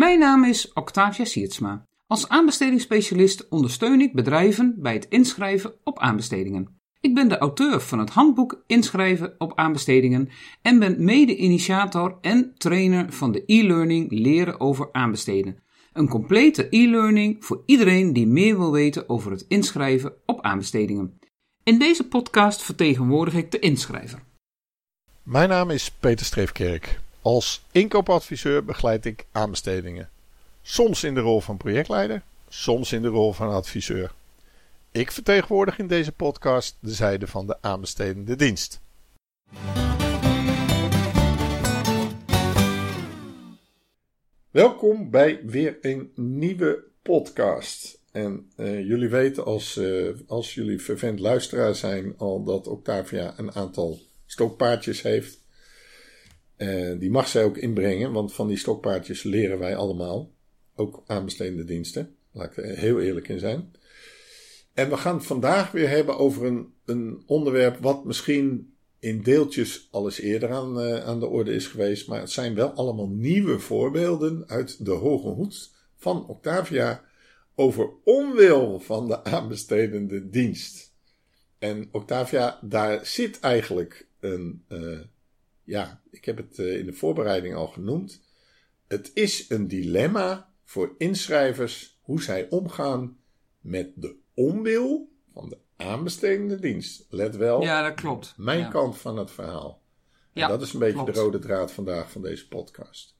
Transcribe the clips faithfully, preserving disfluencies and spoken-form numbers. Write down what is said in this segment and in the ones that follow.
Mijn naam is Octavia Siertsma. Als aanbestedingsspecialist ondersteun ik bedrijven bij het inschrijven op aanbestedingen. Ik ben de auteur van het handboek Inschrijven op aanbestedingen en ben mede-initiator en trainer van de e-learning Leren over aanbesteden. Een complete e-learning voor iedereen die meer wil weten over het inschrijven op aanbestedingen. In deze podcast vertegenwoordig ik de inschrijver. Mijn naam is Peter Streefkerk. Als inkoopadviseur begeleid ik aanbestedingen. Soms in de rol van projectleider, soms in de rol van adviseur. Ik vertegenwoordig in deze podcast de zijde van de aanbestedende dienst. Welkom bij weer een nieuwe podcast. En uh, jullie weten als, uh, als jullie fervent luisteraar zijn al dat Octavia een aantal stokpaardjes heeft. Uh, die mag zij ook inbrengen, want van die stokpaardjes leren wij allemaal. Ook aanbestedende diensten, laat ik er heel eerlijk in zijn. En we gaan het vandaag weer hebben over een, een onderwerp wat misschien in deeltjes al eens eerder aan, uh, aan de orde is geweest. Maar het zijn wel allemaal nieuwe voorbeelden uit de hoge hoed van Octavia over onwil van de aanbestedende dienst. En Octavia, daar zit eigenlijk een, uh, ja, ik heb het uh, in de voorbereiding al genoemd. Het is een dilemma voor inschrijvers hoe zij omgaan met de onwil van de aanbestedende dienst. Let wel, Ja, dat klopt. mijn ja. kant van het verhaal. Ja, en dat is een beetje klopt. de rode draad vandaag van deze podcast.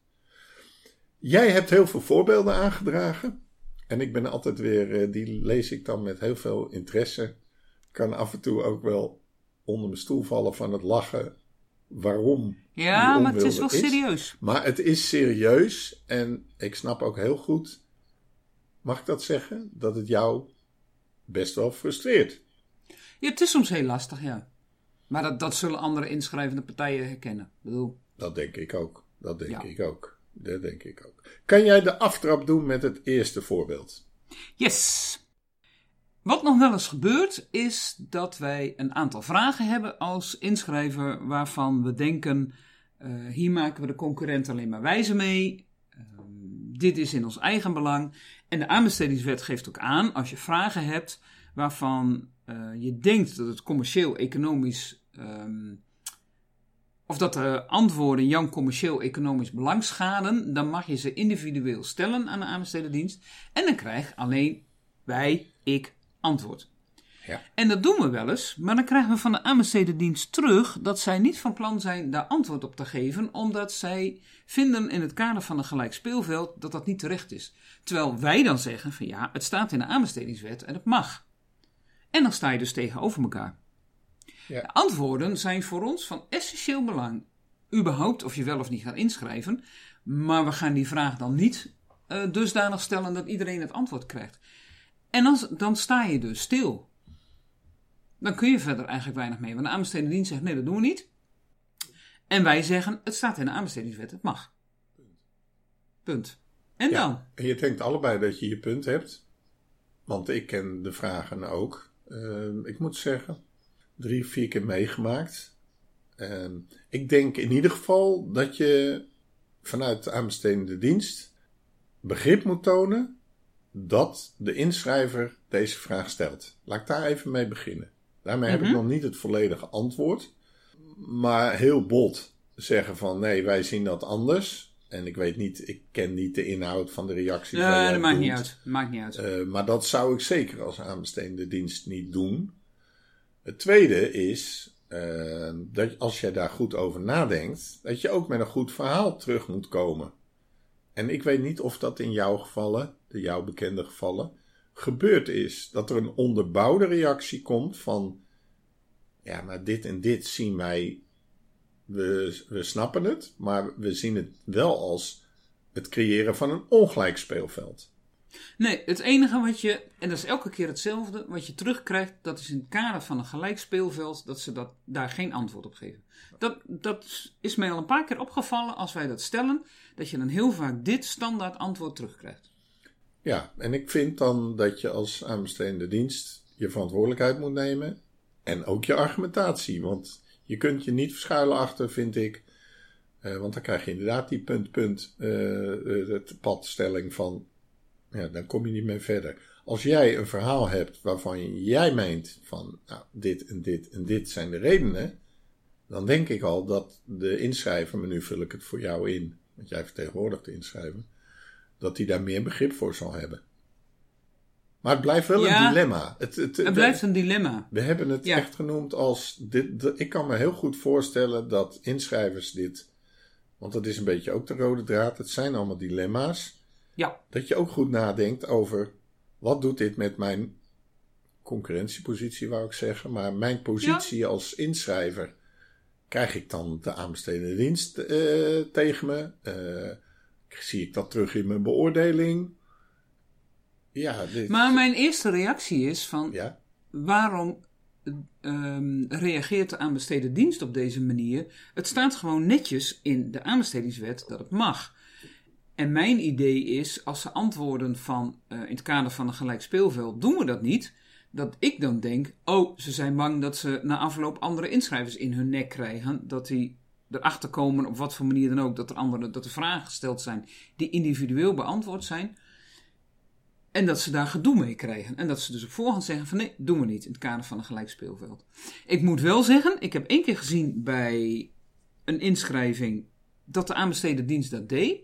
Jij hebt heel veel voorbeelden aangedragen. En ik ben altijd weer, die lees ik dan met heel veel interesse. Kan af en toe ook wel onder mijn stoel vallen van het lachen. Waarom? Ja, die maar het is onwil wel serieus. Maar het is serieus. En ik snap ook heel goed, mag ik dat zeggen, dat het jou best wel frustreert. Ja, het is soms heel lastig, ja. Maar dat, dat zullen andere inschrijvende partijen herkennen. Ik bedoel, Dat denk ik ook. Dat denk Ja. ik ook. Dat denk ik ook. Kan jij de aftrap doen met het eerste voorbeeld? yes! Wat nog wel eens gebeurt, is dat wij een aantal vragen hebben als inschrijver waarvan we denken, uh, hier maken we de concurrent alleen maar wijzer mee. Uh, dit is in ons eigen belang. En de aanbestedingswet geeft ook aan, als je vragen hebt waarvan uh, je denkt dat het commercieel-economisch, um, of dat de antwoorden jouw commercieel-economisch belang schaden, dan mag je ze individueel stellen aan de aanbestedende dienst. En dan krijg alleen wij, ik, antwoord. Ja. En dat doen we wel eens, maar dan krijgen we van de aanbestedende dienst terug dat zij niet van plan zijn daar antwoord op te geven, omdat zij vinden in het kader van een gelijk speelveld dat dat niet terecht is. Terwijl wij dan zeggen van ja, het staat in de aanbestedingswet en het mag. En dan sta je dus tegenover elkaar. Ja. De antwoorden zijn voor ons van essentieel belang. Überhaupt of je wel of niet gaat inschrijven, maar we gaan die vraag dan niet uh, dusdanig stellen dat iedereen het antwoord krijgt. En dan, dan sta je dus stil. Dan kun je verder eigenlijk weinig mee. Want de aanbestedende dienst zegt, nee, dat doen we niet. En wij zeggen, het staat in de aanbestedingswet, het mag. Punt. En Ja. dan? En je denkt allebei dat je je punt hebt. Want ik ken de vragen ook. Uh, ik moet zeggen, drie, vier keer meegemaakt. Uh, ik denk in ieder geval dat je vanuit de aanbestedende dienst begrip moet tonen dat de inschrijver deze vraag stelt. Laat ik daar even mee beginnen. Daarmee mm-hmm. heb ik nog niet het volledige antwoord. Maar heel bot zeggen van nee, wij zien dat anders. En ik weet niet, ik ken niet de inhoud van de reacties. Nee, waar jij dat maakt doet. niet uit. Maakt niet uit. Uh, maar dat zou ik zeker als aanbestedende dienst niet doen. Het tweede is uh, dat als je daar goed over nadenkt, dat je ook met een goed verhaal terug moet komen. En ik weet niet of dat in jouw gevallen, de jouw bekende gevallen, gebeurd is. Dat er een onderbouwde reactie komt van, ja, maar dit en dit zien wij, we, we snappen het, maar we zien het wel als het creëren van een ongelijk speelveld. Nee, het enige wat je, en dat is elke keer hetzelfde, wat je terugkrijgt, dat is in het kader van een gelijk speelveld, dat ze dat, daar geen antwoord op geven. Dat, dat is mij al een paar keer opgevallen als wij dat stellen, dat je dan heel vaak dit standaard antwoord terugkrijgt. Ja, en ik vind dan dat je als aanbestedende dienst je verantwoordelijkheid moet nemen en ook je argumentatie. Want je kunt je niet verschuilen achter, vind ik, Uh, want dan krijg je inderdaad die punt-punt uh, padstelling van, ja, dan kom je niet meer verder. Als jij een verhaal hebt waarvan jij meent van, nou, dit en dit en dit zijn de redenen, dan denk ik al dat de inschrijver, maar nu vul ik het voor jou in, want jij vertegenwoordigt de inschrijver, dat hij daar meer begrip voor zal hebben. Maar het blijft wel ja, een dilemma. Het, het, het blijft de, een dilemma. We hebben het ja. echt genoemd als, dit, de, ik kan me heel goed voorstellen dat inschrijvers dit, want dat is een beetje ook de rode draad, het zijn allemaal dilemma's. Ja. Dat je ook goed nadenkt over, wat doet dit met mijn concurrentiepositie, wou ik zeggen, maar mijn positie ja. als inschrijver. Krijg ik dan de aanbestedende dienst uh, tegen me? Uh, zie ik dat terug in mijn beoordeling? Ja, dit... Maar mijn eerste reactie is van, ja? waarom um, reageert de aanbestedende dienst op deze manier? Het staat gewoon netjes in de aanbestedingswet dat het mag. En mijn idee is, als ze antwoorden van, uh, in het kader van een gelijk speelveld, doen we dat niet, dat ik dan denk, oh, ze zijn bang dat ze na afloop andere inschrijvers in hun nek krijgen, dat die erachter komen, op wat voor manier dan ook, dat er, andere, dat er vragen gesteld zijn die individueel beantwoord zijn, en dat ze daar gedoe mee krijgen. En dat ze dus op voorhand zeggen van, nee, doen we niet, in het kader van een gelijk speelveld. Ik moet wel zeggen, ik heb één keer gezien bij een inschrijving, dat de aanbestedende dienst dat deed.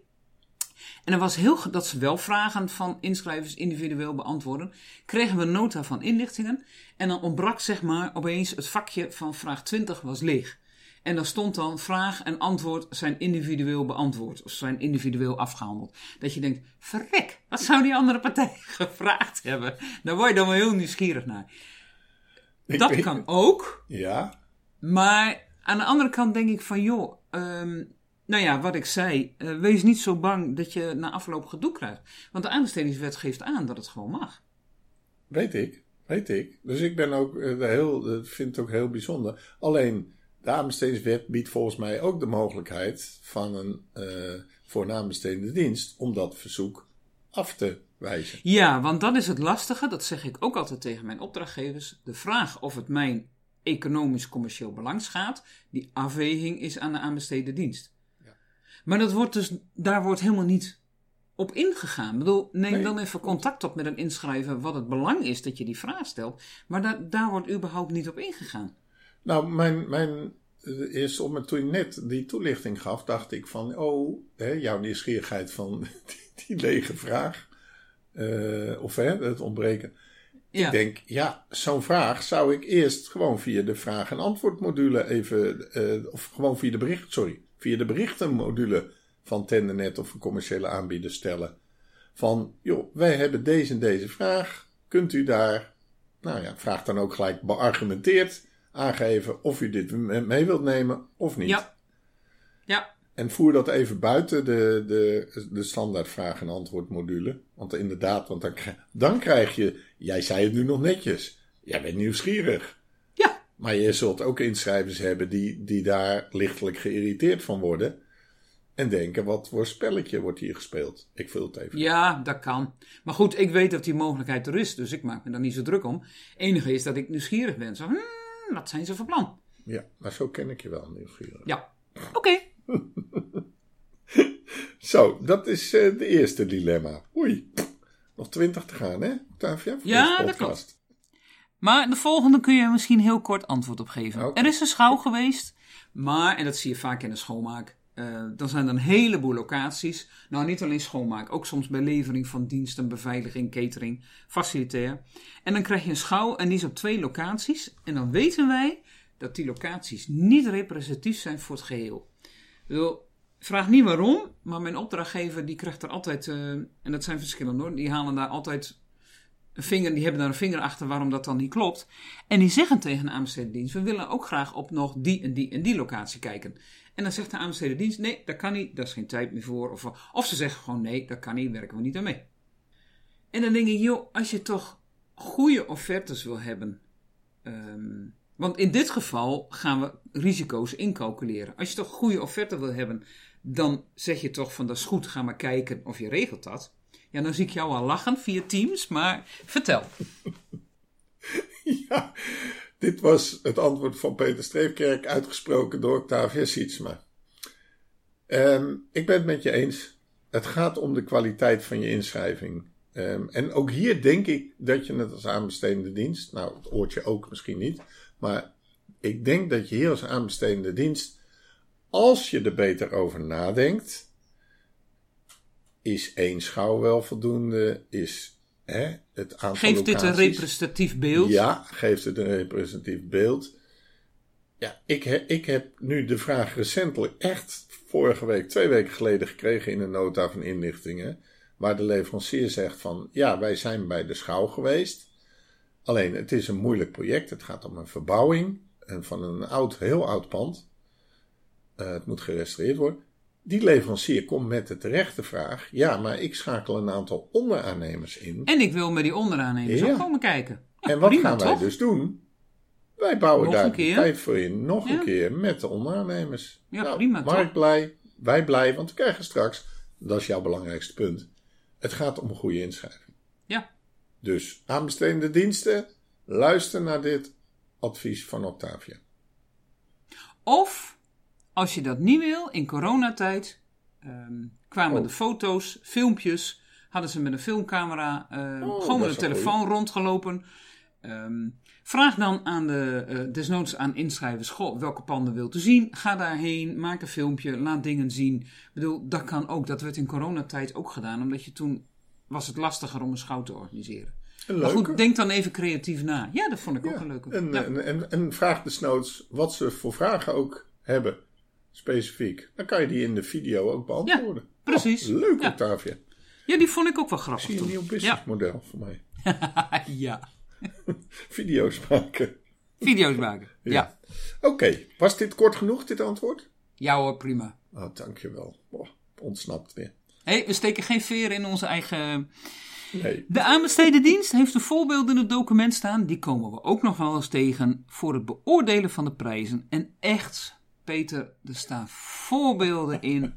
En er was heel dat ze wel vragen van inschrijvers individueel beantwoorden. Kregen we een nota van inlichtingen. En dan ontbrak zeg maar opeens het vakje van vraag twintig was leeg. En daar stond dan vraag en antwoord zijn individueel beantwoord. Of zijn individueel afgehandeld. Dat je denkt, verrek, wat zou die andere partij gevraagd hebben? Daar word je dan wel heel nieuwsgierig naar. Ik dat weet... kan ook. Ja. Maar aan de andere kant denk ik van joh... Um, Nou ja, wat ik zei, uh, wees niet zo bang dat je na afloop gedoe krijgt. Want de aanbestedingswet geeft aan dat het gewoon mag. Weet ik, weet ik. Dus ik ben ook uh, heel, uh, vind het ook heel bijzonder. Alleen, de aanbestedingswet biedt volgens mij ook de mogelijkheid van een, uh, voor een aanbestedende dienst om dat verzoek af te wijzen. Ja, want dat is het lastige, dat zeg ik ook altijd tegen mijn opdrachtgevers. De vraag of het mijn economisch-commercieel belang schaadt, die afweging is aan de aanbestedende dienst. Maar dat wordt dus, daar wordt helemaal niet op ingegaan. Ik bedoel, neem nee, dan even contact op met een inschrijver wat het belang is dat je die vraag stelt. Maar da- daar wordt überhaupt niet op ingegaan. Nou, mijn, mijn eerste op toen je net die toelichting gaf, dacht ik van, oh, hè, jouw nieuwsgierigheid van die, die lege vraag. Uh, of hè, het ontbreken. Ja. Ik denk, ja, zo'n vraag zou ik eerst gewoon via de vraag- en antwoordmodule even, uh, of gewoon via de bericht, sorry. via de berichtenmodule van Tendernet of een commerciële aanbieder stellen. Van, joh, wij hebben deze en deze vraag. Kunt u daar, nou ja, vraag dan ook gelijk beargumenteerd aangeven of u dit mee wilt nemen of niet. Ja. Ja. En voer dat even buiten de, de, de standaard vraag- en antwoordmodule. Want inderdaad, want dan, dan krijg je, jij zei het nu nog netjes, jij bent nieuwsgierig. Maar je zult ook inschrijvers hebben die, die daar lichtelijk geïrriteerd van worden. En denken, wat voor spelletje wordt hier gespeeld? Ik vul het even. Ja, dat kan. Maar goed, ik weet dat die mogelijkheid er is. Dus ik maak me daar niet zo druk om. Het enige is dat ik nieuwsgierig ben. Zo, hmm, wat zijn ze van plan? Ja, maar zo ken ik je wel, nieuwsgierig. Ja, oké. Okay. Zo, dat is uh, de eerste dilemma. Oei, nog twintig te gaan, hè? Tavia, voor ja, dat klopt. Maar de volgende kun je misschien heel kort antwoord op geven. Okay. Er is een schouw geweest, maar, en dat zie je vaak in de schoonmaak, uh, dan zijn er een heleboel locaties. Nou, niet alleen schoonmaak, ook soms bij levering van diensten, beveiliging, catering, facilitair. En dan krijg je een schouw en die is op twee locaties. En dan weten wij dat die locaties niet representatief zijn voor het geheel. Ik bedoel, vraag niet waarom, maar mijn opdrachtgever die krijgt er altijd, uh, en dat zijn verschillende hoor, die halen daar altijd... Een vinger, die hebben daar een vinger achter waarom dat dan niet klopt. En die zeggen tegen de aanbestedende dienst, we willen ook graag op nog die en die en die locatie kijken. En dan zegt de aanbestedende dienst, nee, dat kan niet, daar is geen tijd meer voor. Of, of ze zeggen gewoon, nee, dat kan niet, werken we niet aan mee. En dan denk ik, joh, als je toch goede offertes wil hebben. Um, want in dit geval gaan we risico's incalculeren. Als je toch goede offerte wil hebben, dan zeg je toch van, dat is goed, ga maar kijken of je regelt dat. Ja, dan zie ik jou al lachen via Teams, maar vertel. Ja, dit was het antwoord van Peter Streefkerk, uitgesproken door Octavia Sietsma. Um, ik ben het met je eens. Het gaat om de kwaliteit van je inschrijving. Um, en ook hier denk ik dat je het als aanbestedende dienst, nou het oortje ook misschien niet, maar ik denk dat je hier als aanbestedende dienst, als je er beter over nadenkt, is één schouw wel voldoende, is hè, het aantal Geeft locaties. dit een representatief beeld? Ja, geeft het een representatief beeld. Ja, ik, he, ik heb nu de vraag recentelijk echt vorige week, twee weken geleden gekregen in een nota van inlichtingen, waar de leverancier zegt van, ja, wij zijn bij de schouw geweest. Alleen, het is een moeilijk project. Het gaat om een verbouwing van een oud, heel oud pand. Uh, het moet gerestaureerd worden. Die leverancier komt met de terechte vraag, ja, maar ik schakel een aantal onderaannemers in. En ik wil met die onderaannemers ja. ook komen kijken. Ja, en wat prima, gaan wij toch? dus doen? Wij bouwen Nog daar een de keer. tijd voor in. Nog Ja. een keer met de onderaannemers. Ja, nou, prima, Mark toch? blij, wij blij, want we krijgen straks, dat is jouw belangrijkste punt, het gaat om een goede inschrijving. Ja. Dus aanbestedende diensten, luister naar dit advies van Octavia. Of, als je dat niet wil, in coronatijd um, kwamen Oh. de foto's, filmpjes, hadden ze met een filmcamera uh, Oh, gewoon dat met is een een telefoon rondgelopen. Um, vraag dan aan de, uh, desnoods aan inschrijvers, goh, welke panden wilt u zien? Ga daarheen, maak een filmpje, laat dingen zien. Ik bedoel, dat kan ook, dat werd in coronatijd ook gedaan, omdat je toen was het lastiger om een schouw te organiseren. Een Maar leuke. goed, denk dan even creatief na. Ja, dat vond ik Ja, ook een leuke. En, Ja. en, en, en vraag desnoods wat ze voor vragen ook hebben, specifiek. Dan kan je die in de video ook beantwoorden. Ja, precies. Oh, leuk, Ja. Octavia. Ja, die vond ik ook wel Ik grappig zie een toen. nieuw businessmodel voor mij. Ja. ja, Video's maken. video's maken. Ja. Ja. Oké, okay. Was dit kort genoeg, dit antwoord? Ja hoor, prima. Oh, dankjewel. Oh, ontsnapt weer. Hé, hey, we steken geen veer in onze eigen... Nee. De aanbesteden dienst heeft een voorbeeld in het document staan. Die komen we ook nog wel eens tegen voor het beoordelen van de prijzen. En echt, Peter, er staan voorbeelden in.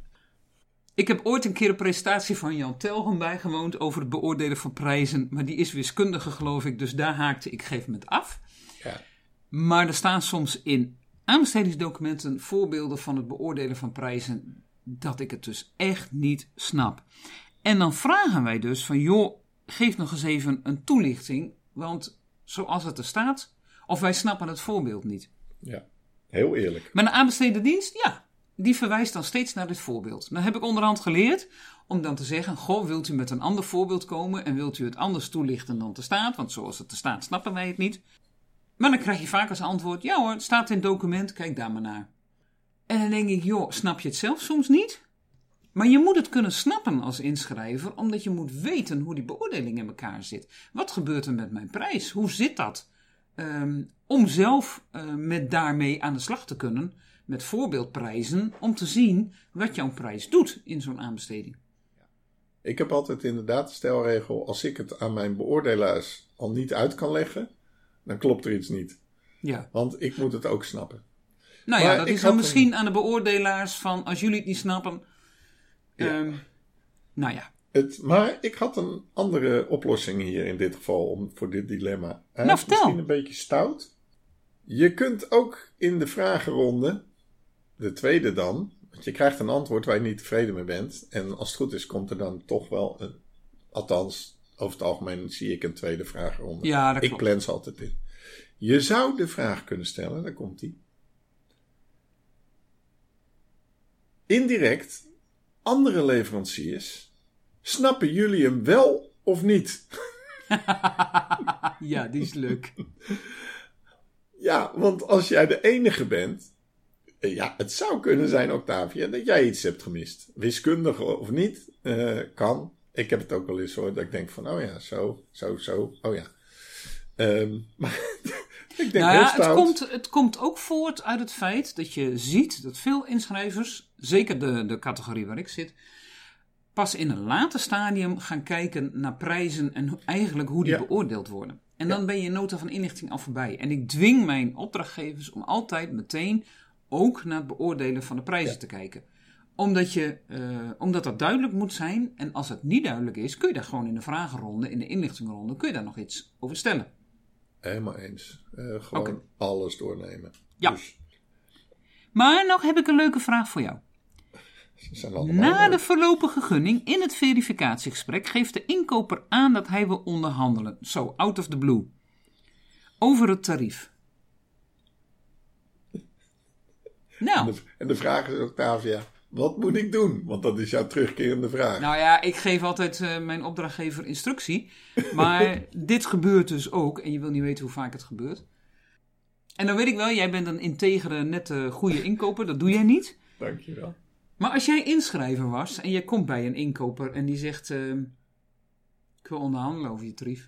Ik heb ooit een keer een presentatie van Jan Telgen bijgewoond over het beoordelen van prijzen. Maar die is wiskundige, geloof ik, dus daar haakte ik gegeven moment af. Ja. Maar er staan soms in aanbestedingsdocumenten voorbeelden van het beoordelen van prijzen dat ik het dus echt niet snap. En dan vragen wij dus van, joh, geef nog eens even een toelichting, want zoals het er staat, of wij snappen het voorbeeld niet. Ja, heel eerlijk. Maar een aanbesteden dienst, ja, die verwijst dan steeds naar dit voorbeeld. Dan heb ik onderhand geleerd om dan te zeggen, goh, wilt u met een ander voorbeeld komen en wilt u het anders toelichten dan te staat, want zoals het er staat snappen wij het niet. Maar dan krijg je vaak als antwoord, ja hoor, het staat in het document, kijk daar maar naar. En dan denk ik, joh, snap je het zelf soms niet? Maar je moet het kunnen snappen als inschrijver, omdat je moet weten hoe die beoordeling in elkaar zit. Wat gebeurt er met mijn prijs? Hoe zit dat? Um, om zelf uh, met daarmee aan de slag te kunnen, met voorbeeldprijzen, om te zien wat jouw prijs doet in zo'n aanbesteding. Ik heb altijd inderdaad de stelregel, als ik het aan mijn beoordelaars al niet uit kan leggen, dan klopt er iets niet. Ja. Want ik moet het ook snappen. Nou ja, Maar dat ik is dan had misschien een- aan de beoordelaars van, als jullie het niet snappen. Ja. Um, nou ja. Het, maar ik had een andere oplossing hier in dit geval om, voor dit dilemma. Hij Nou, is vertel. misschien een beetje stout. Je kunt ook in de vragenronde, de tweede dan, want je krijgt een antwoord waar je niet tevreden mee bent. En als het goed is, komt er dan toch wel een, althans, over het algemeen zie ik een tweede vragenronde. Ja, dat ik klopt. plan ze altijd in. Je zou de vraag kunnen stellen, daar komt die. Indirect, andere leveranciers, snappen jullie hem wel of niet? Ja, die is leuk. Ja, want als jij de enige bent, eh, ja, het zou kunnen zijn, Octavia, dat jij iets hebt gemist. Wiskundig of niet, eh, kan. Ik heb het ook wel eens hoor, dat ik denk van, oh ja, zo, zo, zo, oh ja. Ehm, maar ik denk Nou heel ja, het stout. komt, het komt ook voort uit het feit dat je ziet dat veel inschrijvers, zeker de, de categorie waar ik zit, pas in een later stadium gaan kijken naar prijzen en ho- eigenlijk hoe die Ja. beoordeeld worden. En Ja. dan ben je nota van inlichting al voorbij. En ik dwing mijn opdrachtgevers om altijd meteen ook naar het beoordelen van de prijzen Ja. te kijken. Omdat, je, uh, omdat dat duidelijk moet zijn. En als het niet duidelijk is, kun je daar gewoon in de vragenronde, in de inlichtingronde, kun je daar nog iets over stellen. Helemaal eens. Eh, gewoon Oké. alles doornemen. Ja. Dus, Maar nog heb ik een leuke vraag voor jou. Ze zijn allemaal Na leuk. de voorlopige gunning in het verificatiegesprek geeft de inkoper aan dat hij wil onderhandelen. Zo, out of the blue. Over het tarief. Nou, En de, en de vraag is, Octavia, wat moet ik doen? Want dat is jouw terugkerende vraag. nou ja, ik geef altijd uh, mijn opdrachtgever instructie. Maar dit gebeurt dus ook. En je wil niet weten hoe vaak het gebeurt. En dan weet ik wel, jij bent een integere, nette, goede inkoper. Dat doe jij niet. Dankjewel. Maar als jij inschrijver was en je komt bij een inkoper en die zegt... Uh, ik wil onderhandelen over je tarief.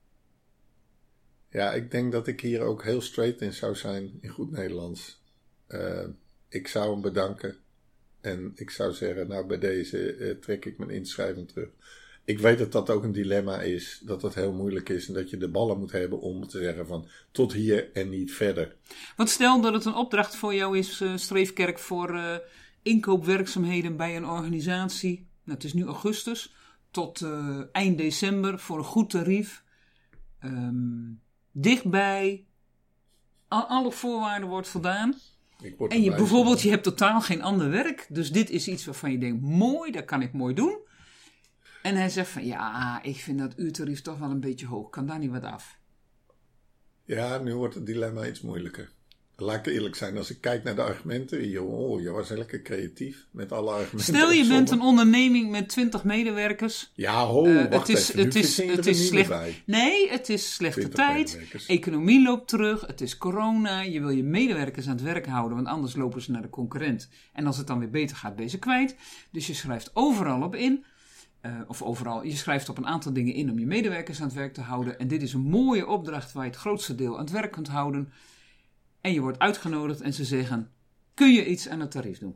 Ja, ik denk dat ik hier ook heel straight in zou zijn in goed Nederlands. Uh, ik zou hem bedanken. En ik zou zeggen, nou bij deze uh, trek ik mijn inschrijving terug. Ik weet dat dat ook een dilemma is. Dat dat heel moeilijk is. En dat je de ballen moet hebben om te zeggen van tot hier en niet verder. Want stel dat het een opdracht voor jou is, uh, Streefkerk, voor uh, inkoopwerkzaamheden bij een organisatie. Nou, het is nu augustus. Tot uh, eind december voor een goed tarief. Um, dichtbij. Al, alle voorwaarden wordt voldaan. Ik word En je, bijvoorbeeld, van. je hebt totaal geen ander werk. Dus dit is iets waarvan je denkt, mooi, dat kan ik mooi doen. En hij zegt van, ja, ik vind dat uurtarief toch wel een beetje hoog. Kan daar niet wat af? Ja, nu wordt het dilemma iets moeilijker. Laat ik eerlijk zijn, als ik kijk naar de argumenten. Joh, oh, je was lekker creatief met alle argumenten. Stel je opzommen. bent een onderneming met twintig medewerkers. Ja, ho, Uh, wacht het is, even. Nu het is, verzin je het er is niet slecht. meer bij. Nee, het is slechte twintig tijd. medewerkers. Economie loopt terug. Het is corona. Je wil je medewerkers aan het werk houden, want anders lopen ze naar de concurrent. En als het dan weer beter gaat, ben je ze kwijt. Dus je schrijft overal op in. Uh, of overal, je schrijft op een aantal dingen in om je medewerkers aan het werk te houden. En dit is een mooie opdracht waar je het grootste deel aan het werk kunt houden. En je wordt uitgenodigd en ze zeggen, kun je iets aan het tarief doen?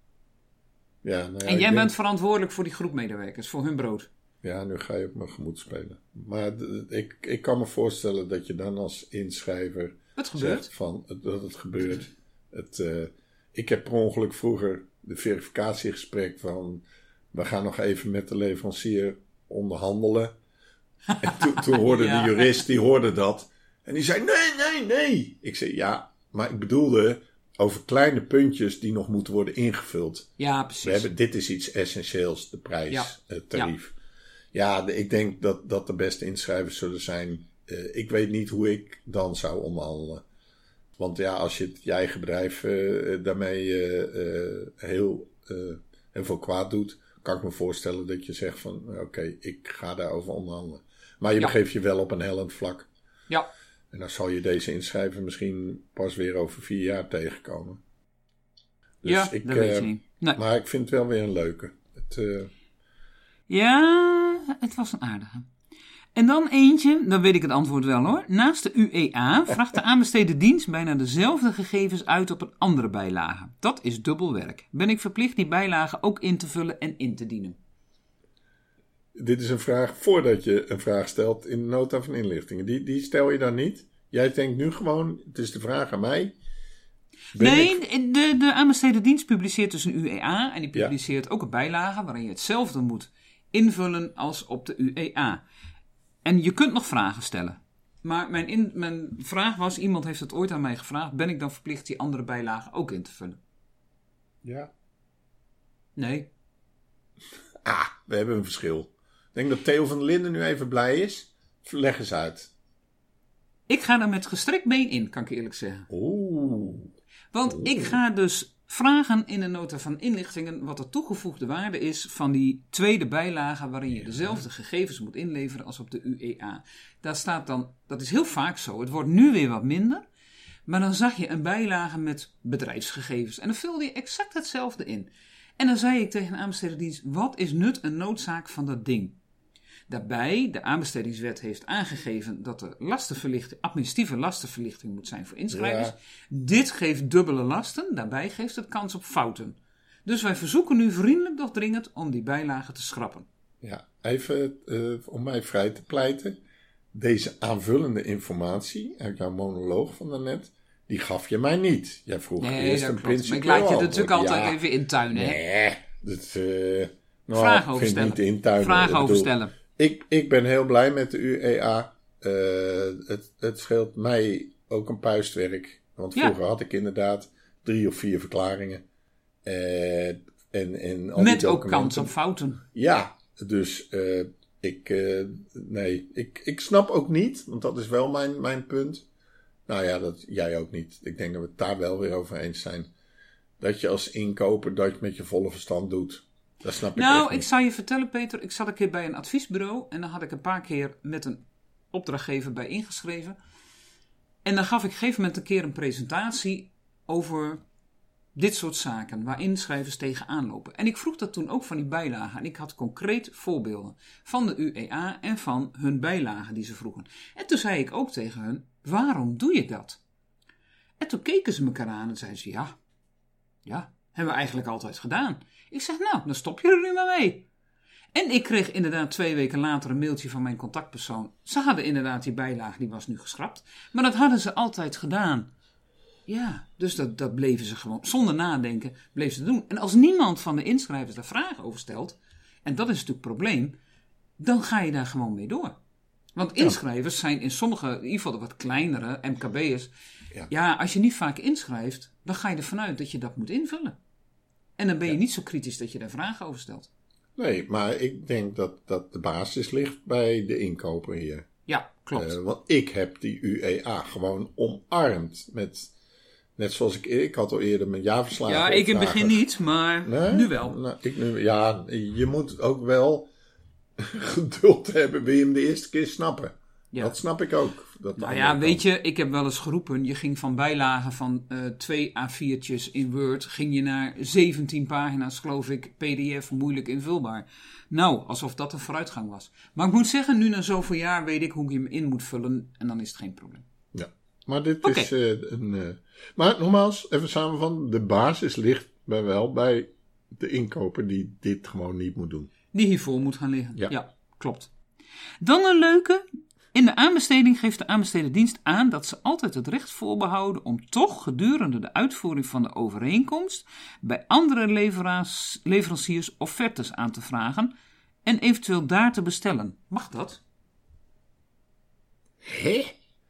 Ja, nou ja, en jij denk, bent verantwoordelijk voor die groep medewerkers, voor hun brood. Ja, nu ga je op mijn gemoed spelen. Maar d- ik, ik kan me voorstellen dat je dan als inschrijver Het gebeurt. zegt van, dat het gebeurt. Het, uh, ik heb per ongeluk vroeger de verificatiegesprek van, we gaan nog even met de leverancier onderhandelen. En to, toen hoorde Ja. de jurist, die hoorde dat. En die zei, nee, nee, nee. Ik zei, ja, maar ik bedoelde over kleine puntjes die nog moeten worden ingevuld. Ja, precies. We hebben, dit is iets essentieels, de prijs, Ja. het tarief. Ja, ja de, ik denk dat, dat de beste inschrijvers zullen zijn. Uh, ik weet niet hoe ik dan zou onderhandelen. Want ja, als je het, je eigen bedrijf uh, daarmee uh, uh, heel, uh, heel veel kwaad doet, kan ik me voorstellen dat je zegt van, oké, okay, ik ga daarover onderhandelen. Maar je Ja. begeeft je wel op een hellend vlak. Ja. En dan zal je deze inschrijver misschien pas weer over vier jaar tegenkomen. Dus ja, ik, dat weet je uh, niet. Nee. Maar ik vind het wel weer een leuke. Het, uh... Ja, het was een aardige. En dan eentje, dan weet ik het antwoord wel hoor. Naast de U E A vraagt de aanbesteden dienst bijna dezelfde gegevens uit op een andere bijlage. Dat is dubbel werk. Ben ik verplicht die bijlagen ook in te vullen en in te dienen? Dit is een vraag voordat je een vraag stelt in de nota van inlichtingen. Die, die stel je dan niet. Jij denkt nu gewoon, het is de vraag aan mij. Ben nee, ik... de, de aanbesteden dienst publiceert dus een U E A. En die publiceert ja. ook een bijlage waarin je hetzelfde moet invullen als op de U E A. En je kunt nog vragen stellen. Maar mijn, in, mijn vraag was, iemand heeft het ooit aan mij gevraagd, ben ik dan verplicht die andere bijlagen ook in te vullen? Ja. Nee. Ah, we hebben een verschil. Ik denk dat Theo van der Linden nu even blij is. Leg eens uit. Ik ga er met gestrekt been in, kan ik eerlijk zeggen. Oeh. Want Oeh. ik ga dus vragen in de nota van inlichtingen wat de toegevoegde waarde is van die tweede bijlage waarin je dezelfde gegevens moet inleveren als op de U E A. Daar staat dan, dat is heel vaak zo, het wordt nu weer wat minder, maar dan zag je een bijlage met bedrijfsgegevens en dan vulde je exact hetzelfde in. En dan zei ik tegen de aanbestedingsdienst, wat is nut en noodzaak van dat ding? Daarbij, de aanbestedingswet heeft aangegeven dat er lastenverlichting, administratieve lastenverlichting moet zijn voor inschrijvers. Ja. Dit geeft dubbele lasten, daarbij geeft het kans op fouten. Dus wij verzoeken nu vriendelijk doch dringend om die bijlage te schrappen. Ja, even uh, om mij vrij te pleiten. Deze aanvullende informatie uit jouw monoloog van daarnet, die gaf je mij niet. Jij vroeg Nee, eerst dat een klopt. principe. Maar ik laat je natuurlijk altijd ja. even intuinen. Hè? Nee, dat, uh, nou, Vragen ik over vind stellen. niet intuinen. Vragen Ik over bedoel, stellen. Ik, ik ben heel blij met de U E A. Uh, het, het scheelt mij ook een puistwerk. Want vroeger ja. had ik inderdaad drie of vier verklaringen. Uh, En, en al Met die ook kans documenten. op fouten. Ja, dus uh, ik, uh, nee, ik, ik snap ook niet, want dat is wel mijn, mijn punt. Nou ja, dat jij ook niet. Ik denk dat we het daar wel weer over eens zijn. Dat je als inkoper dat je met je volle verstand doet. Dat snap ik Nou, echt niet. ik zou je vertellen, Peter. Ik zat een keer bij een adviesbureau. En dan had ik een paar keer met een opdrachtgever bij ingeschreven. En dan gaf ik op een gegeven moment een keer een presentatie over dit soort zaken. Waar inschrijvers tegenaan lopen. En ik vroeg dat toen ook van die bijlagen. En ik had concreet voorbeelden van de U E A en van hun bijlagen die ze vroegen. En toen zei ik ook tegen hun, waarom doe je dat? En toen keken ze elkaar aan en zeiden ze, ja, ja, hebben we eigenlijk altijd gedaan. Ik zeg, nou, dan stop je er nu maar mee. En ik kreeg inderdaad twee weken later een mailtje van mijn contactpersoon. Ze hadden inderdaad die bijlage, die was nu geschrapt. Maar dat hadden ze altijd gedaan. Ja, dus dat, dat bleven ze gewoon, zonder nadenken, bleven ze doen. En als niemand van de inschrijvers daar vragen over stelt, en dat is natuurlijk het probleem, dan ga je daar gewoon mee door. Want inschrijvers zijn in sommige, in ieder geval de wat kleinere M K B'ers, ja. ja, als je niet vaak inschrijft, dan ga je ervan uit dat je dat moet invullen. En dan ben je ja. niet zo kritisch dat je daar vragen over stelt. Nee, maar ik denk dat, dat de basis ligt bij de inkoper hier. Ja, klopt. Uh, want ik heb die U E A gewoon omarmd met, net zoals ik, ik had al eerder mijn jaarverslagen. Ja, ik in het begin niet, maar nee? nu wel. Nou, ik nu, ja, je moet ook wel geduld hebben, wil je hem de eerste keer snappen. Ja. Dat snap ik ook. Dat nou ja, weet je, ik heb wel eens geroepen, je ging van bijlagen van uh, twee A viertjes in Word, ging je naar zeventien pagina's, geloof ik, P D F, moeilijk invulbaar. Nou, alsof dat een vooruitgang was. Maar ik moet zeggen, nu na zoveel jaar weet ik hoe ik hem in moet vullen en dan is het geen probleem. Ja, maar dit okay. is uh, een... Uh, maar nogmaals, even samen van, de basis ligt bij wel bij de inkoper die dit gewoon niet moet doen. Die hiervoor moet gaan liggen. Ja, ja klopt. Dan een leuke... In de aanbesteding geeft de aanbestedendienst aan dat ze altijd het recht voorbehouden om toch gedurende de uitvoering van de overeenkomst bij andere leveraars, leveranciers offertes aan te vragen en eventueel daar te bestellen. Mag dat? Hé?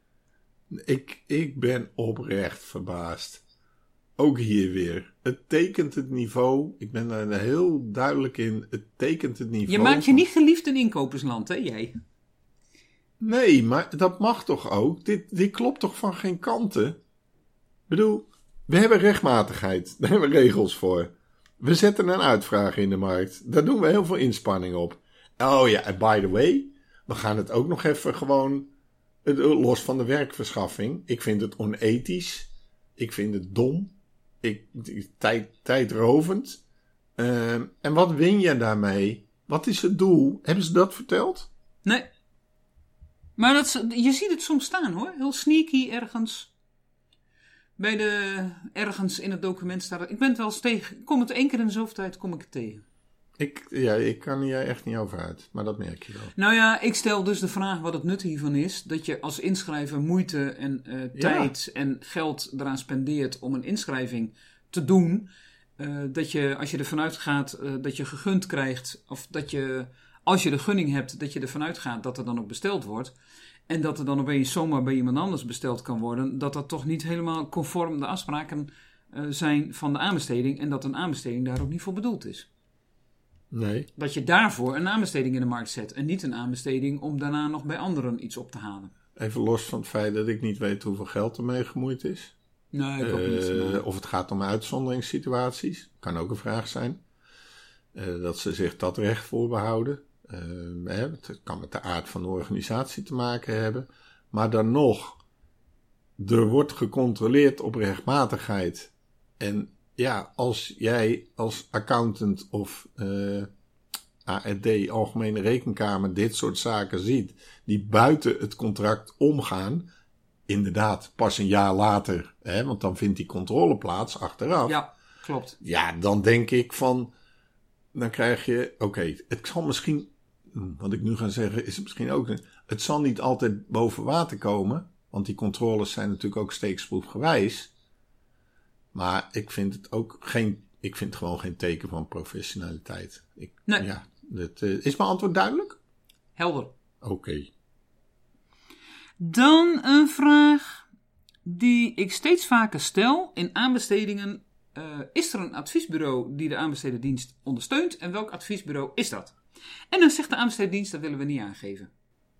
Ik, ik ben oprecht verbaasd. Ook hier weer. Het tekent het niveau. Ik ben daar heel duidelijk in. Het tekent het niveau. Je maakt je niet geliefd in inkopersland, hè jij? Nee, maar dat mag toch ook? Dit, dit klopt toch van geen kanten? Ik bedoel, we hebben rechtmatigheid. Daar hebben we regels voor. We zetten een uitvraag in de markt. Daar doen we heel veel inspanning op. Oh ja, en by the way, we gaan het ook nog even gewoon los van de werkverschaffing. Ik vind het onethisch. Ik vind het dom. Ik, tijd, tijdrovend. Uh, en wat win je daarmee? Wat is het doel? Hebben ze dat verteld? Nee. Maar dat, je ziet het soms staan hoor. Heel sneaky ergens. Bij de, ergens in het document staat. Ik ben het wel eens tegen. Ik kom het één keer in de zoveel tijd kom ik het tegen. Ik, ja, ik kan hier echt niet over uit. Maar dat merk je wel. Nou ja, ik stel dus de vraag wat het nut hiervan is. Dat je als inschrijver moeite en uh, tijd ja. en geld eraan spendeert om een inschrijving te doen. Uh, dat je als je ervan uitgaat uh, dat je gegund krijgt. Of dat je... Als je de gunning hebt, dat je ervan uitgaat dat er dan ook besteld wordt. En dat er dan opeens zomaar bij iemand anders besteld kan worden. Dat dat toch niet helemaal conform de afspraken uh, zijn van de aanbesteding. En dat een aanbesteding daar ook niet voor bedoeld is. Nee. Dat je daarvoor een aanbesteding in de markt zet. En niet een aanbesteding om daarna nog bij anderen iets op te halen. Even los van het feit dat ik niet weet hoeveel geld ermee gemoeid is. Nee, ik ook uh, niet. Maar... Of het gaat om uitzonderingssituaties. Kan ook een vraag zijn. Uh, dat ze zich dat recht voorbehouden. Uh, het kan met de aard van de organisatie te maken hebben. Maar dan nog, er wordt gecontroleerd op rechtmatigheid. En ja, als jij als accountant of uh, A R D, Algemene Rekenkamer, dit soort zaken ziet, die buiten het contract omgaan, inderdaad, pas een jaar later, hè, want dan vindt die controle plaats achteraf. Ja, klopt. Ja, dan denk ik van, dan krijg je, oké, okay, het zal misschien, wat ik nu ga zeggen, is het misschien ook, het zal niet altijd boven water komen, want die controles zijn natuurlijk ook steeksproefgewijs. Maar ik vind het ook geen, ik vind het gewoon geen teken van professionaliteit. Ik, nee. Ja, dat, uh, is mijn antwoord duidelijk? Helder. Oké. Okay. Dan een vraag die ik steeds vaker stel in aanbestedingen Uh, is er een adviesbureau die de aanbesteden dienst ondersteunt en welk adviesbureau is dat? En dan zegt de aanbesteden dienst, dat willen we niet aangeven.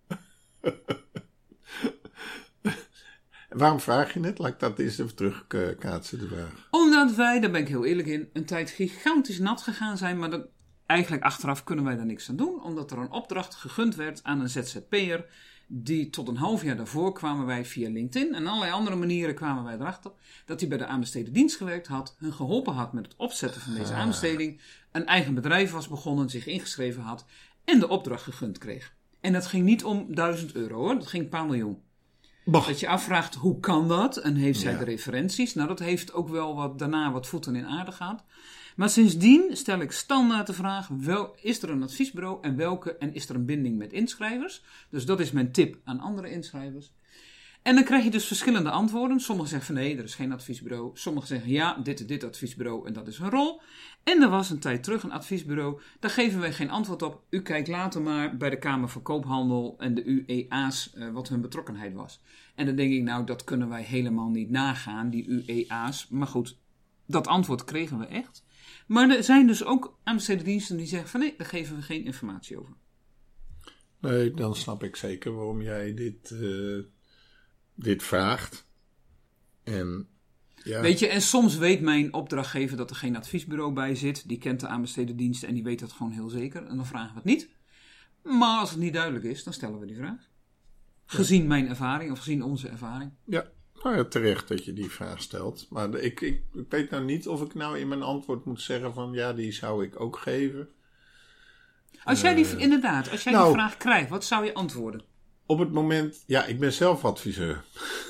Waarom vraag je het? Laat ik dat eens even terugkaatsen, de vraag. Omdat wij, daar ben ik heel eerlijk in, een tijd gigantisch nat gegaan zijn, maar dat, eigenlijk achteraf kunnen wij daar niks aan doen, omdat er een opdracht gegund werd aan een Z Z P'er, die tot een half jaar daarvoor kwamen wij via LinkedIn en allerlei andere manieren kwamen wij erachter dat hij bij de aanbesteden dienst gewerkt had, hun geholpen had met het opzetten van deze Ah. aanbesteding, een eigen bedrijf was begonnen, zich ingeschreven had en de opdracht gegund kreeg. En dat ging niet om duizend euro hoor, dat ging een paar miljoen. Bah. Dat je afvraagt, hoe kan dat? En heeft zij Ja. de referenties? Nou, dat heeft ook wel wat, daarna wat voeten in aarde gehad. Maar sindsdien stel ik standaard de vraag, wel, is er een adviesbureau en welke? En is er een binding met inschrijvers? Dus dat is mijn tip aan andere inschrijvers. En dan krijg je dus verschillende antwoorden. Sommigen zeggen van nee, er is geen adviesbureau. Sommigen zeggen ja, dit en dit adviesbureau en dat is hun rol. En er was een tijd terug een adviesbureau. Daar geven wij geen antwoord op. U kijkt later maar bij de Kamer van Koophandel en de U E A's uh, wat hun betrokkenheid was. En dan denk ik nou, dat kunnen wij helemaal niet nagaan, die U E A's. Maar goed, dat antwoord kregen we echt. Maar er zijn dus ook aanbesteden diensten die zeggen van nee, daar geven we geen informatie over. Nee, dan snap ik zeker waarom jij dit, uh, dit vraagt. En, ja. Weet je, en soms weet mijn opdrachtgever dat er geen adviesbureau bij zit. Die kent de aanbesteden diensten en die weet dat gewoon heel zeker. En dan vragen we het niet. Maar als het niet duidelijk is, dan stellen we die vraag. Gezien mijn ervaring of gezien onze ervaring. Ja, nou ja, terecht dat je die vraag stelt. Maar de, ik, ik, ik weet nou niet of ik nou in mijn antwoord moet zeggen van ja, die zou ik ook geven. Als jij die, Uh, inderdaad, als jij nou, die vraag krijgt, wat zou je antwoorden? Op het moment, ja, ik ben zelf adviseur.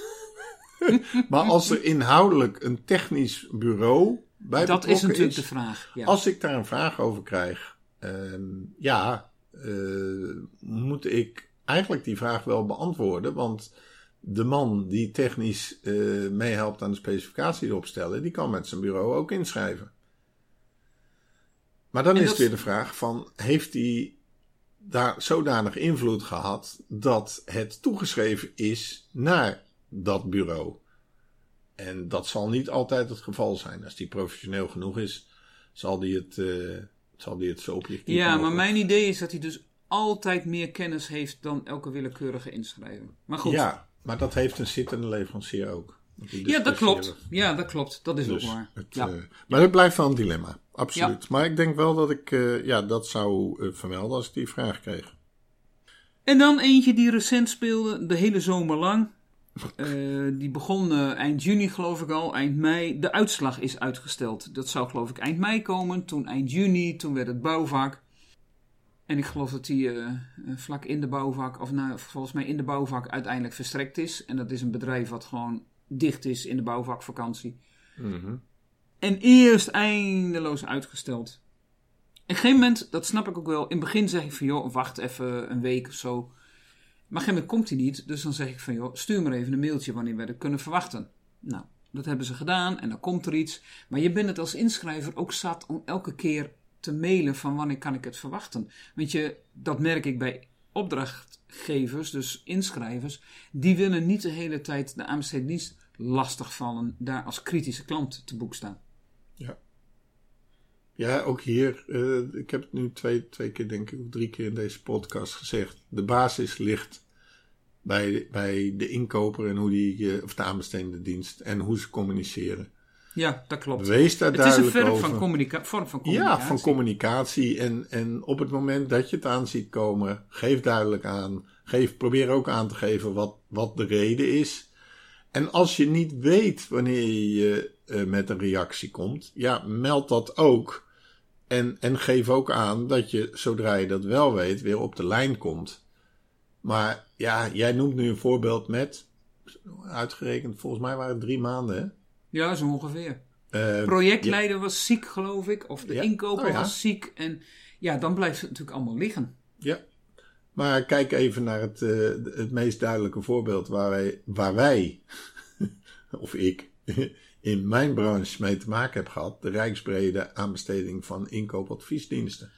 Maar als er inhoudelijk een technisch bureau bij Dat is natuurlijk is, de vraag. Ja. Als ik daar een vraag over krijg, um, ja, uh, moet ik eigenlijk die vraag wel beantwoorden. Want de man die technisch uh, meehelpt aan de specificatie opstellen, die kan met zijn bureau ook inschrijven. Maar dan En is dat... het weer de vraag van, heeft hij daar zodanig invloed gehad dat het toegeschreven is naar dat bureau? En dat zal niet altijd het geval zijn. Als die professioneel genoeg is, zal die het, uh, zal die het zo objectief Ja, mogelijk. maar mijn idee is dat hij dus altijd meer kennis heeft dan elke willekeurige inschrijver. Maar goed. Ja, maar dat heeft een zittende leverancier ook. Ja, dat klopt. Ja, dat klopt. Dat is dus ook waar. Het, Ja. uh, maar het blijft wel een dilemma. Absoluut. Ja. Maar ik denk wel dat ik uh, ja, dat zou uh, vermelden als ik die vraag kreeg. En dan eentje die recent speelde, de hele zomer lang. Uh, die begon uh, eind juni geloof ik al, eind mei. De uitslag is uitgesteld. Dat zou geloof ik eind mei komen, toen eind juni, toen werd het bouwvak. En ik geloof dat die uh, vlak in de bouwvak, of nou, volgens mij in de bouwvak uiteindelijk verstrekt is. En dat is een bedrijf wat gewoon dicht is in de bouwvakvakantie. Mm-hmm. En eerst eindeloos uitgesteld. Op een gegeven moment, dat snap ik ook wel, in het begin zeg ik van joh, wacht even een week of zo. Maar op een gegeven moment komt hij niet, dus dan zeg ik van joh, stuur maar even een mailtje wanneer we dat kunnen verwachten. Nou, dat hebben ze gedaan en dan komt er iets. Maar je bent het als inschrijver ook zat om elke keer te mailen van wanneer kan ik het verwachten. Want je, dat merk ik bij opdrachtgevers, dus inschrijvers, die willen niet de hele tijd de aanbesteden dienst lastigvallen, daar als kritische klant te boek staan. Ja. Ja, ook hier, uh, ik heb het nu twee, twee keer denk ik, of drie keer in deze podcast gezegd. De basis ligt bij, bij de inkoper en hoe die, uh, of de aanbestedende dienst en hoe ze communiceren. Ja, dat klopt. Wees daar het duidelijk is een vorm over. van, communica- vorm van communicatie. Ja, van communicatie. En, en op het moment dat je het aan ziet komen, geef duidelijk aan. Geef, probeer ook aan te geven wat, wat de reden is. En als je niet weet wanneer je uh, met een reactie komt, ja, meld dat ook. En, en geef ook aan dat je, zodra je dat wel weet, weer op de lijn komt. Maar ja, jij noemt nu een voorbeeld met, uitgerekend, volgens mij waren het drie maanden, hè? Ja, zo ongeveer. Uh, Projectleider ja. was ziek, geloof ik. Of de Ja. inkoper Oh, ja. was ziek. En ja, dan blijft het natuurlijk allemaal liggen. Ja, maar kijk even naar het, uh, het meest duidelijke voorbeeld waar wij, waar wij of ik, in mijn branche mee te maken heb gehad. De rijksbrede aanbesteding van inkoopadviesdiensten.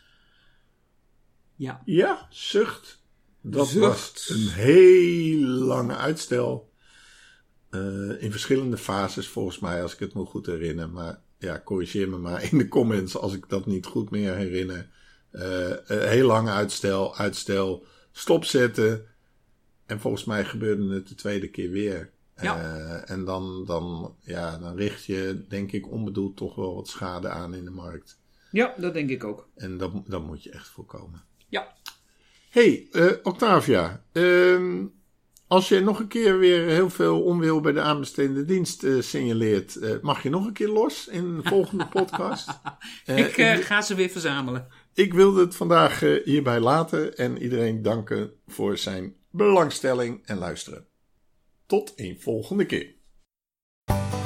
Ja. Ja, zucht. Dat Zucht. was een heel lange uitstel. Uh, in verschillende fases volgens mij, als ik het me goed herinner. Maar ja, corrigeer me maar in de comments als ik dat niet goed meer herinner. Uh, uh, heel lang uitstel, uitstel, stopzetten. En volgens mij gebeurde het de tweede keer weer. Ja. Uh, en dan, dan, ja, dan richt je, denk ik, onbedoeld toch wel wat schade aan in de markt. Ja, dat denk ik ook. En dat, dat moet je echt voorkomen. Ja. Hey, uh, Octavia. Uh, als je nog een keer weer heel veel onwil bij de aanbestedende dienst uh, signaleert, uh, mag je nog een keer los in de volgende podcast? Uh, ik uh, ik, ga ze weer verzamelen. Ik wilde het vandaag uh, hierbij laten en iedereen danken voor zijn belangstelling en luisteren. Tot een volgende keer.